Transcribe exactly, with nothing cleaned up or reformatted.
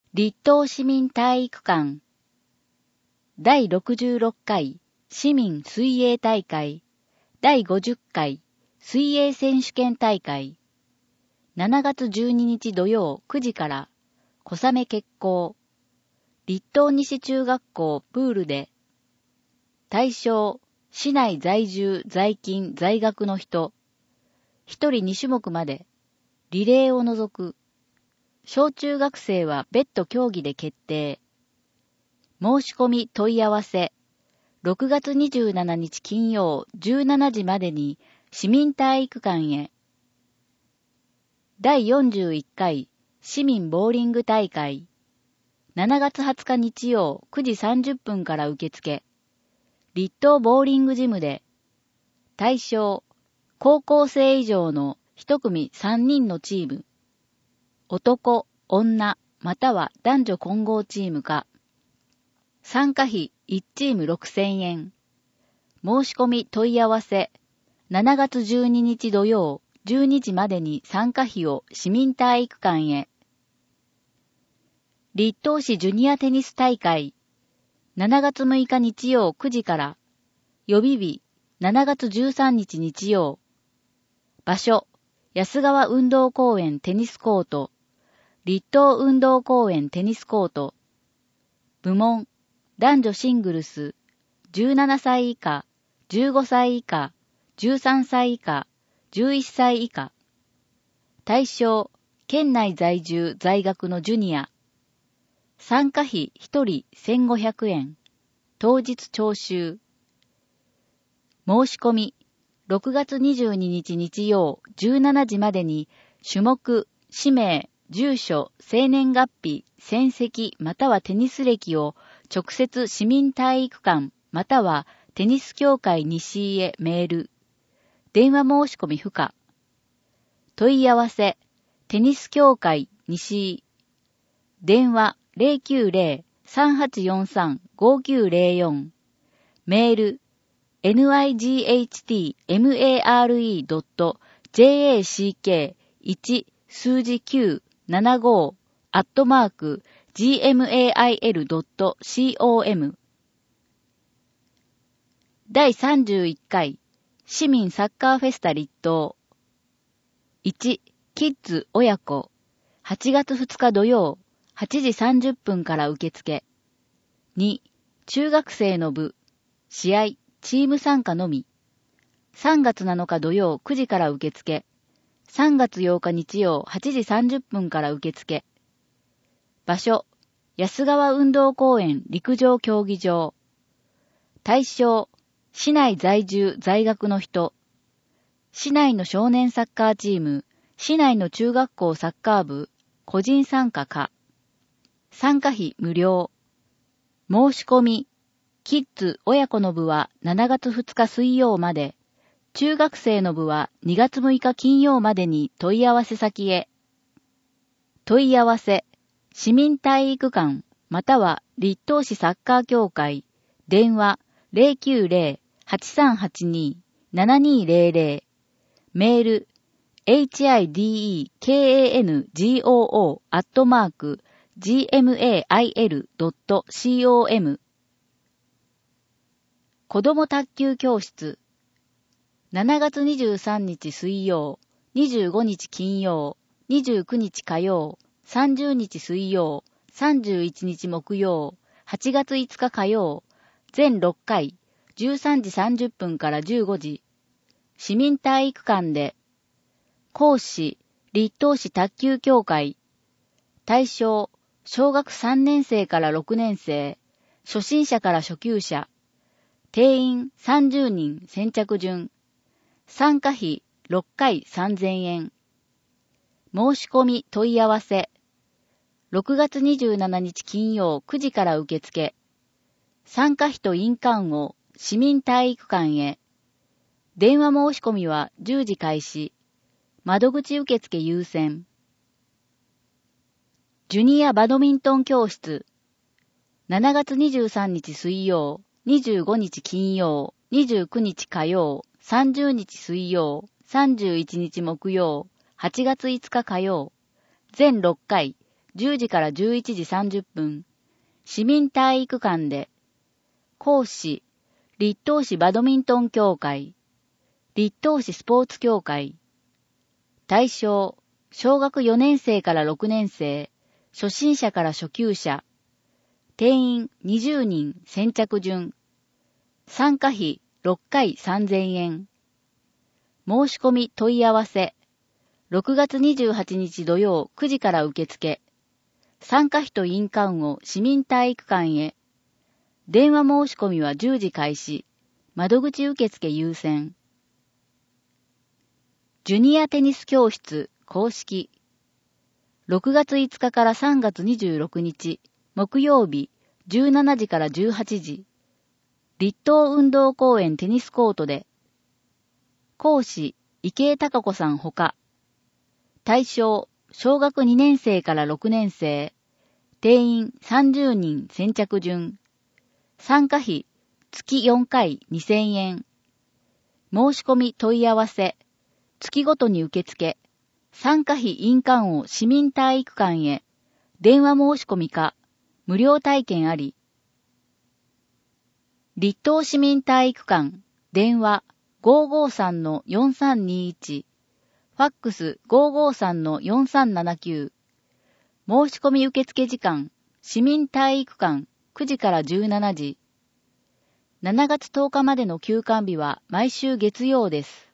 立東市民体育館だいろくじゅうろっかい市民水泳大会だいごじゅっかい水泳選手権大会しちがつじゅうににち土曜くじから小雨決行立東西中学校プールで対象市内在住在勤在学の人ひとりにしゅもくまでリレーを除く小中学生は別途競技で決定申し込み問い合わせろくがつにじゅうしちにち金曜じゅうしちじまでに市民体育館へだいよんじゅういっかい市民ボーリング大会しちがつはつか日曜くじさんじゅっぷんから受付立東ボーリングジムで対象高校生以上のいちくみさんにんのチーム男、女、または男女混合チームか参加費いちチームろくせんえん申し込み問い合わせしちがつじゅうににち土曜じゅうにじまでに参加費を市民体育館へ立東市ジュニアテニス大会しちがつむいか日曜くじから予備日しちがつじゅうさんにち日曜場所安川運動公園テニスコート立東運動公園テニスコート部門男女シングルスじゅうななさい以下じゅうごさい以下じゅうさんさい以下じゅういっさい以下対象県内在住在学のジュニア参加費ひとりせんごひゃくえん当日徴収申し込みろくがつにじゅうににち日曜じゅうしちじまでに種目、氏名、住所、生年月日、戦績またはテニス歴を直接市民体育館またはテニス協会西井へメール。電話申し込み不可。問い合わせ、テニス協会西井。電話 ゼロきゅうゼロ さんはちよんさん ごきゅうゼロよん。メール、ニグハトマレードットジャックいち数字きゅうななごアットマーク ジーエムエーアイエルドットコム だいさんじゅういっかい市民サッカーフェスタ立東いちキッズ親子はちがつふつか土曜はちじさんじゅっぷんから受付に中学生の部試合チーム参加のみさんがつなのか土曜くじから受付さんがつようか日曜はちじさんじゅっぷんから受付場所安川運動公園陸上競技場対象市内在住在学の人市内の少年サッカーチーム市内の中学校サッカー部個人参加か参加費無料申し込みキッズ親子の部はしちがつふつか水曜まで中学生の部はにがつむいか金曜までに問い合わせ先へ。問い合わせ、市民体育館または立東市サッカー協会、電話 ゼロきゅうゼロ はちさんはちに ななにゼロゼロ、メール エイチアイディーイーケーエーエヌジーオーオー アットマーク ジーエムエーアイエルドットコム 子ども卓球教室しちがつにじゅうさんにち水曜、にじゅうごにち金曜、にじゅうくにち火曜、さんじゅうにち水曜、さんじゅういちにち木曜、はちがついつか火曜、全ろっかい、じゅうさんじさんじゅっぷんからじゅうごじ、市民体育館で、講師、立東市卓球協会、対象、小学さんねんせいからろくねんせい、初心者から初級者、定員さんじゅうにん先着順、参加費ろっかいさんぜんえん。申し込み問い合わせ。ろくがつにじゅうしちにち金曜くじから受付。参加費と印鑑を市民体育館へ。電話申し込みはじゅうじ開始。窓口受付優先。ジュニアバドミントン教室。しちがつにじゅうさんにち水曜、にじゅうごにち金曜、にじゅうくにち火曜、さんじゅうにち水曜、さんじゅういちにち木曜、はちがついつか火曜、全ろっかい、 じゅうじからじゅういちじさんじゅっぷん、市民体育館で、講師、立東市バドミントン協会、立東市スポーツ協会、対象、小学よねん生からろくねん生、初心者から初級者、定員にじゅうにん先着順、参加費ろっかいさんぜんえん、申し込み問い合わせ、ろくがつにじゅうはちにち土曜くじから受付、参加費と印鑑を市民体育館へ、電話申し込みはじゅうじ開始、窓口受付優先。ジュニアテニス教室公式。ろくがついつかからさんがつにじゅうろくにち、木曜日、じゅうしちじからじゅうはちじ、立東運動公園テニスコートで、講師、池江貴子さんほか、対象、小学にねん生からろくねん生、定員さんじゅうにん先着順、参加費、月よんかいにせんえん、申し込み問い合わせ、月ごとに受付、参加費印鑑を市民体育館へ、電話申し込みか、無料体験あり。立東市民体育館、電話 ごーごーさんのよんさんにいち、ファックス ごーごーさんのよんさんななきゅう、申し込み受付時間、市民体育館くじからじゅうしちじ。しちがつとおかまでの休館日は毎週月曜です。